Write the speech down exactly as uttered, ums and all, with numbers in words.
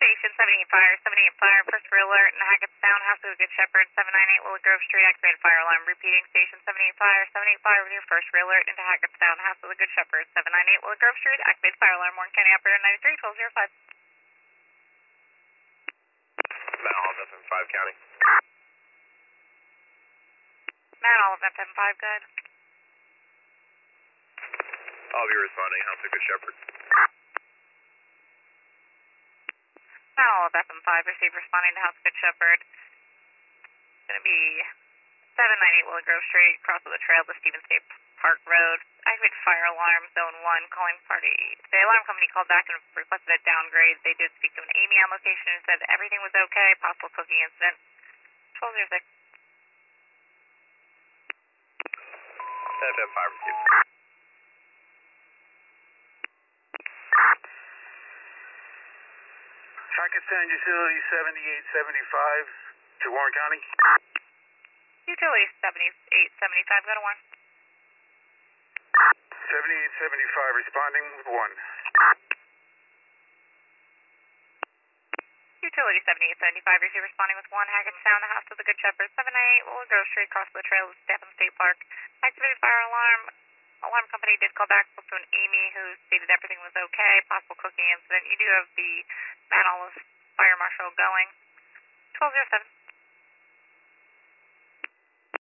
Station seventy-eight Fire, seventy-eight Fire, first real alert in Hackettstown, House of the Good Shepherd, seven ninety-eight Willow Grove Street, activated fire alarm. Repeating, Station seventy-eight Fire, seventy-eight Fire with your first real alert into Hackettstown, House of the Good Shepherd, seven ninety-eight Willow Grove Street, activated fire alarm. Warren County Operator ninety-three, twelve oh five. Mount Olive, F M five County. Mount Olive, F M five, good. I'll be responding, House of Good Shepherd. Mount Olive, F M five, receive responding to House of Good Shepherd. It's going to be seven ninety-eight Willow Grove Street, cross of the trail to Stevens State Park Road. Activated fire alarm, zone one, calling party. The alarm company called back and requested a downgrade. They did speak to an Amy on location and said everything was okay, possible cooking incident. twelve oh six. F M five received. Hackettstown Utility seventy-eight seventy-five to Warren County. Utility seventy-eight seventy-five, go to Warren. seventy-eight seventy-five responding with one. Utility seventy-eight seventy-five, receive responding with one. Hackettstown, the House of the Good Shepherd, seven ninety-eight Willow Grove Street, cross the trail to Statham State Park. Activated fire alarm. Alarm company did call back, spoke to an Amy who stated everything was okay, possible cooking incident. You do have the Mount Olive Fire Marshal going. twelve oh seven.